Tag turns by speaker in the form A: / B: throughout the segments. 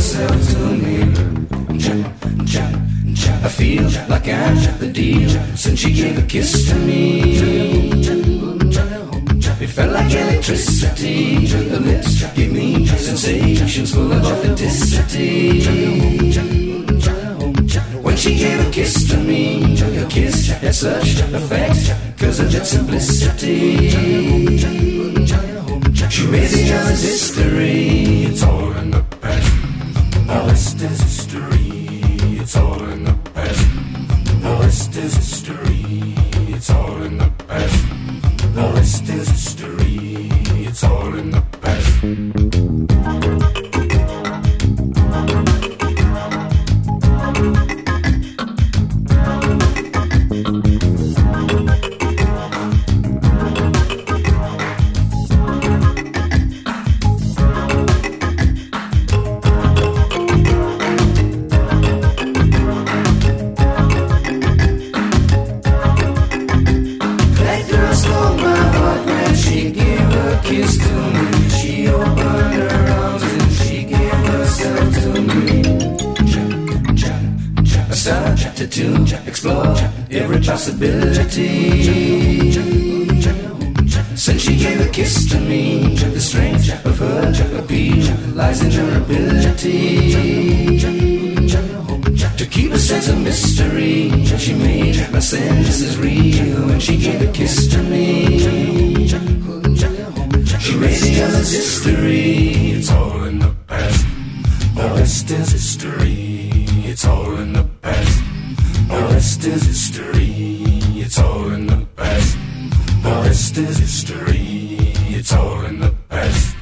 A: herself to me. I feel like I'm the deal since she gave a kiss to me. It felt like electricity. The lips gave me sensations full of authenticity. When she gave a kiss to me, a kiss had such effect because of its simplicity. She made the others history. It's all in the past. The rest is history. It's all in the past. The rest is history. It's all in the past. The rest is history. It's all in the past. To explore every possibility. Since she gave a kiss to me, the strength of her appeal lies in her ability to keep a sense of mystery. She made my senses real when she gave a kiss to me. She made the others history. It's all in the past. The rest is history. It's all in the past. The rest is history, it's all in the past. The rest is history, it's all in the past.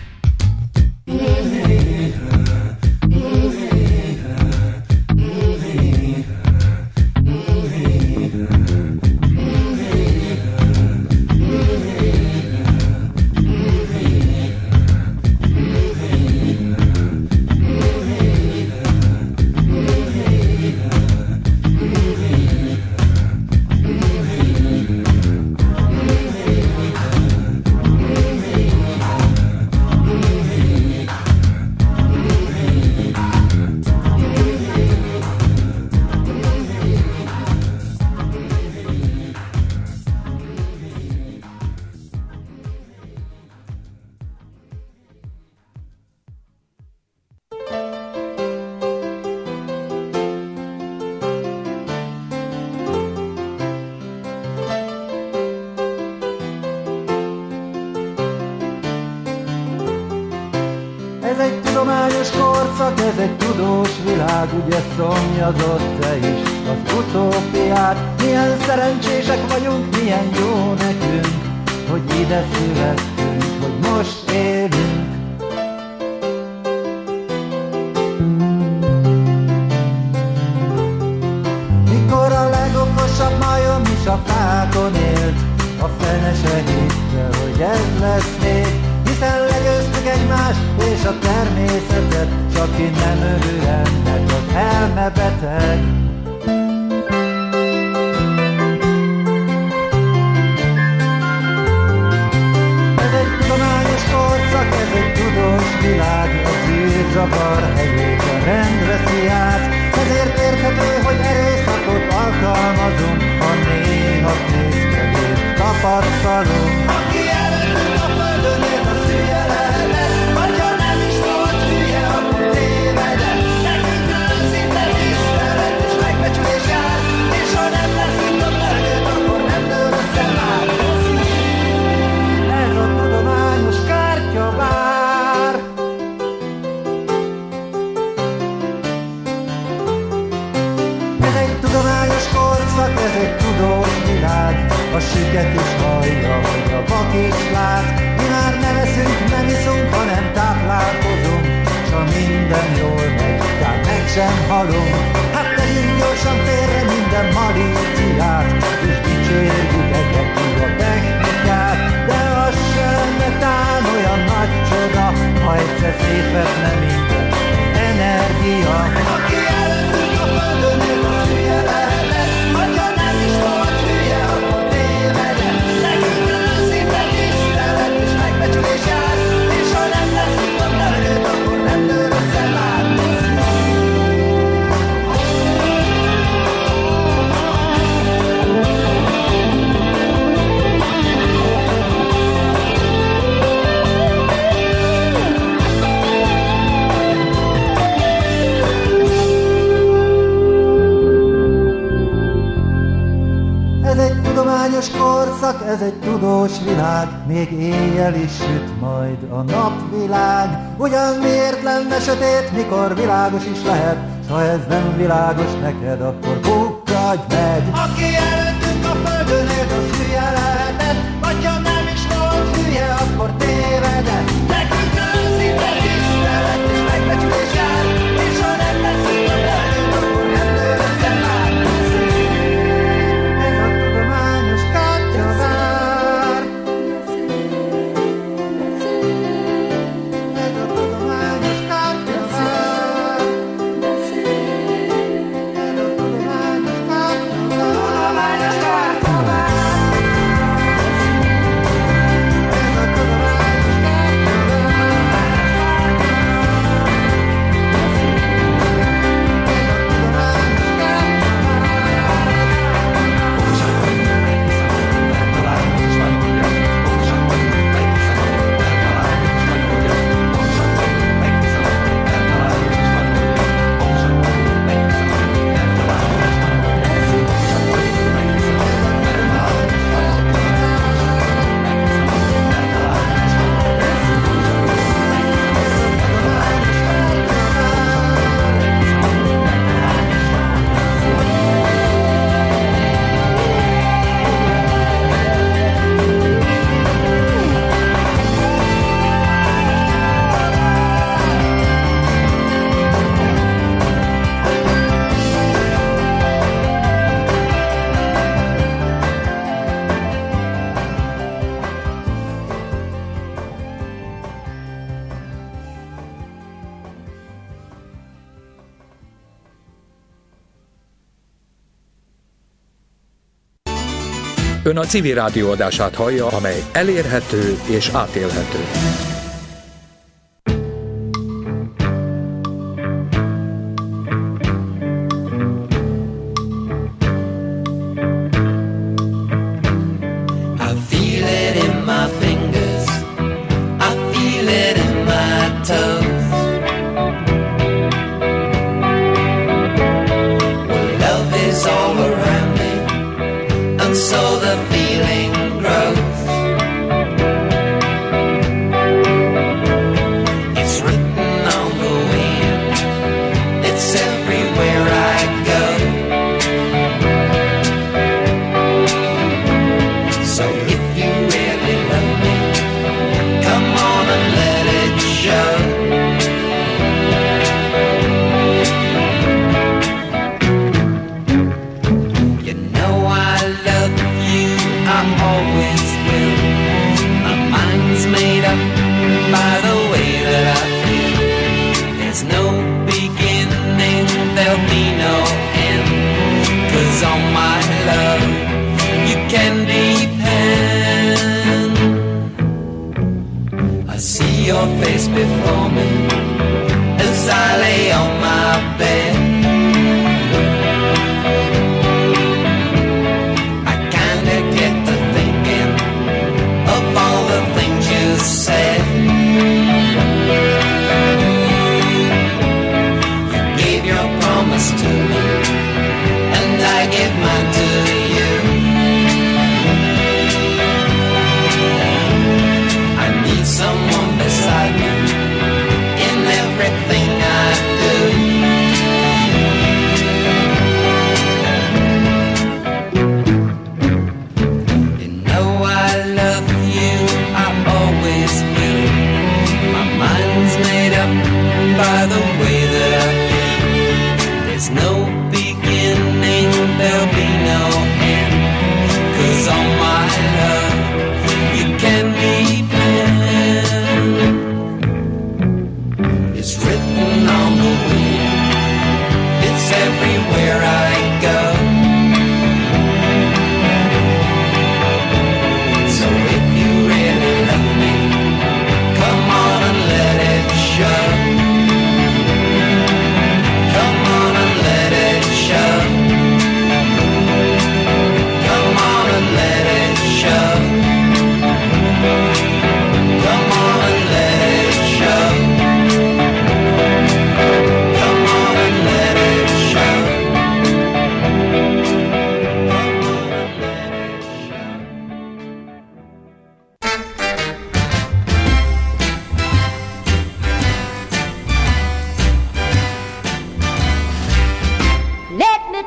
B: Ez egy tudós világ, ugye szomjazott te is az utópiát. Milyen szerencsések vagyunk, milyen jó nekünk, hogy ide születtünk, hogy most élünk. Mikor a legokosabb majom is a fákon élt, a fene se hitte, hogy ez lesz még. Hiszen legyőztük egymást és a természetet, csak ki nem örül ennek, az elmebeteg. Ez egy tudományos korszak, ez egy tudós világ, a zűrzavar helyét a rend veszi át. Ezért érthető, hogy erőszakot alkalmazunk, ha néha készkedést tapasztalunk. Aki előtt a földön ér, az hülye lehetett, vagy ha nem is volt hülye, akkor tévedett. Nekünk őszinte tisztelet és megbecsülés jár, és ha nem leszünk a felnőtt, akkor nem dől össze már. Ez a tudományos kártyavár. Ez egy tudományos korszak, ez egy tudós világ. A süket is hallja, hogy a vak is lát. Mi már nem eszünk, nem iszunk, hanem táplálkozunk, s ha minden jól megy, tehát meg sem halunk. Hát tegyünk gyorsan félre minden malíciát, és dicsérjük egyetül a technikát. De az se lenne tán olyan nagy csoda, ha egyszer szétvetne minden energia. Aki előttünk a földön él, az hülye lehetett, vagy ha nem is volt hülye, akkor tévedett. Nekünk őszinte tisztelet és megbecsülés jár, és ha nem leszünk a felnőtt, akkor nem dől össze már. ez egy tudós világ, még éjjel is süt majd a napvilág. Ugyan miért lenne sötét, mikor világos is lehet, s ha ez nem világos neked, akkor pukkadj meg. Aki előttünk a földön élt, az hülye lehetett, vagy ha nem is volt hülye, akkor tévedett. Nekünk őszinte tisztelet és megbecsülés jár, és ha nem leszünk a földön, akkor nem össze már. Ez a tudományos kártyavár. Ez a tudományos kártyavár. Ez a tudományos kártyavár.
C: Ön a Civil Rádió adását hallja, amely elérhető és átélhető.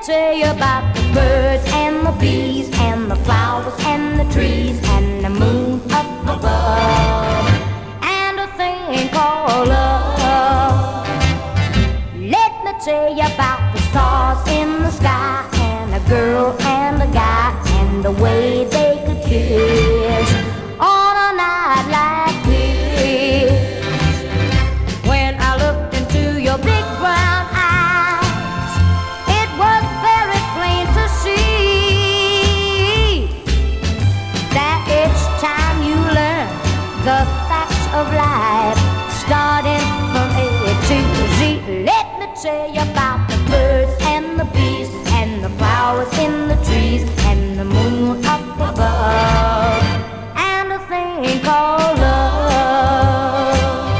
D: tell you about the birds and the bees and the flowers and the trees and the moon up above and a thing called love. Let me tell you about the stars in the sky and a girl and a guy and the way they could kiss on a night like this. When I looked into your big brown eyes, it was very plain to see that each time you learn the facts of life, starting from A to Z. Let me tell you about the birds and the bees and the flowers in the trees and the moon up above and a thing called love.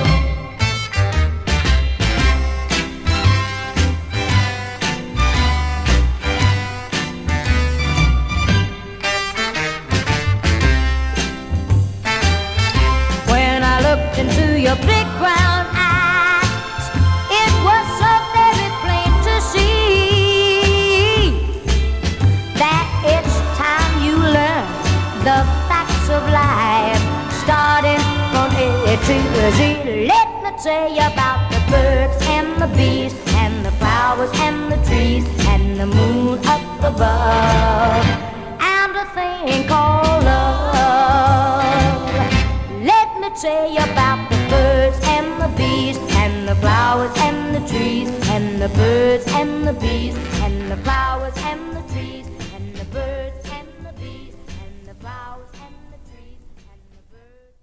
D: When I looked into your big brown eyes, it was so very plain to see that each time you learn the facts of life, starting from A to Z. Let me tell you about the birds and the bees and the flowers and the trees and the moon up above and a thing called love. Let me tell you about the birds and the bees and the flowers and the trees and the birds and the bees and the flowers and the trees and the birds and the bees and the flowers and the trees and the birds.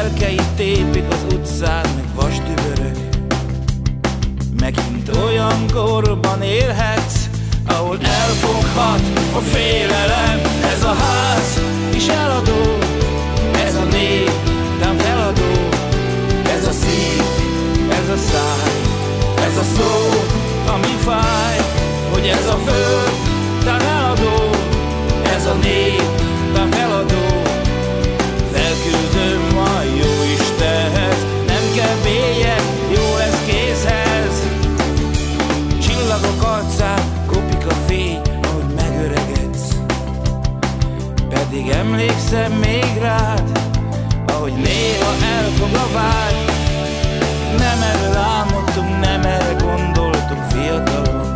E: lelkeit tépik az utcán, meg vastüvörök. Megint olyan korban élhetsz, ahol elfoghat a félelem. Ez a ház is eladó, ez a nép nem feladó, ez a szív, ez a száj, ez a szó, ami fáj, hogy ez a föld nem eladó, ez a nép nem feladó. Felküldöm a Jóistenhez, nem kell bélyeg, jó lesz készhez. Csillagok arcán kopik a fény, ahogy megöregedsz. Pedig emlékszem még rád, ahogy néha elfog a vágy. Nem erről álmodtunk, nem erre gondoltunk fiatalon,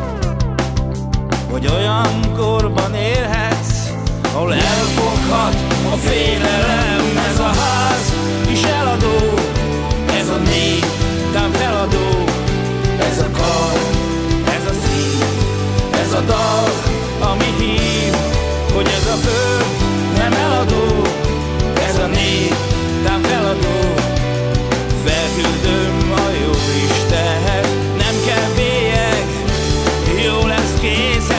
E: hogy olyan korban élhetsz, ahol elfoghat a félelem. Ez a ház is eladó, ez a nép nem feladó, ez a kar, ez a szív, ez a dal, ami hív, hogy ez a föld nem eladó, ez a nép nem feladó. Felküldöm a Jóistenhez, nem kell bélyeg, jó lesz készhez.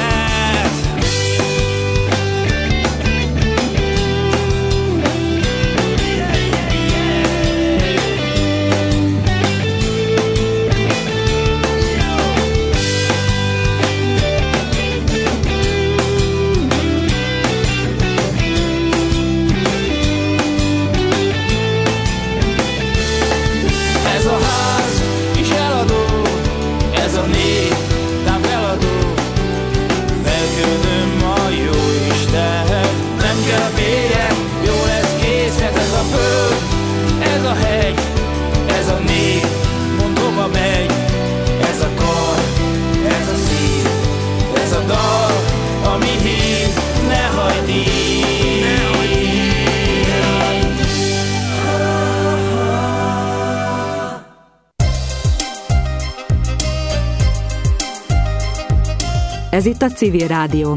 E: Ez a hegy, ez a nép, mondd hova megy. Ez a kar, ez a szív, ez a dal, ami hív, ne hagyd így, ne hagyd így.
F: Ez itt a Civil Rádió.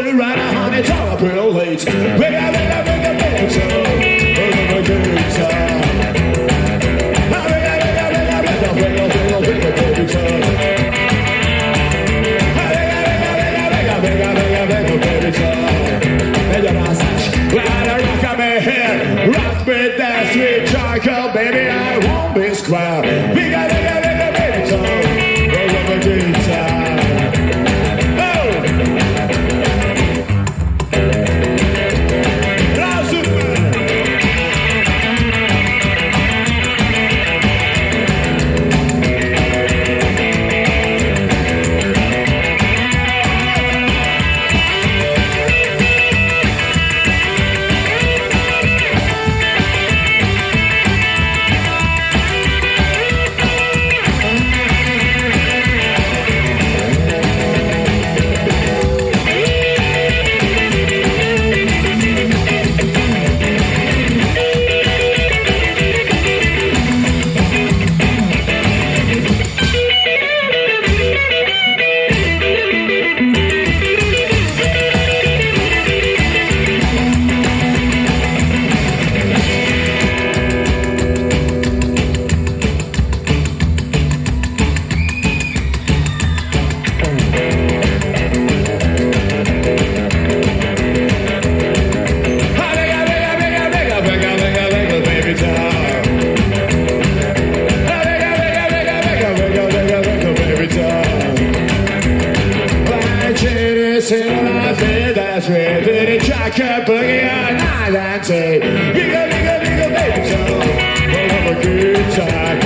F: put it right on, it's all up real late. Big up, big up, big up, big up, so big up, big up. Rock with that sweet charcoal, baby, I won't be square. Bigger, bigger, bigger, baby, so roll over guitar. Bigger, bigger, bigger, baby, so roll over guitar.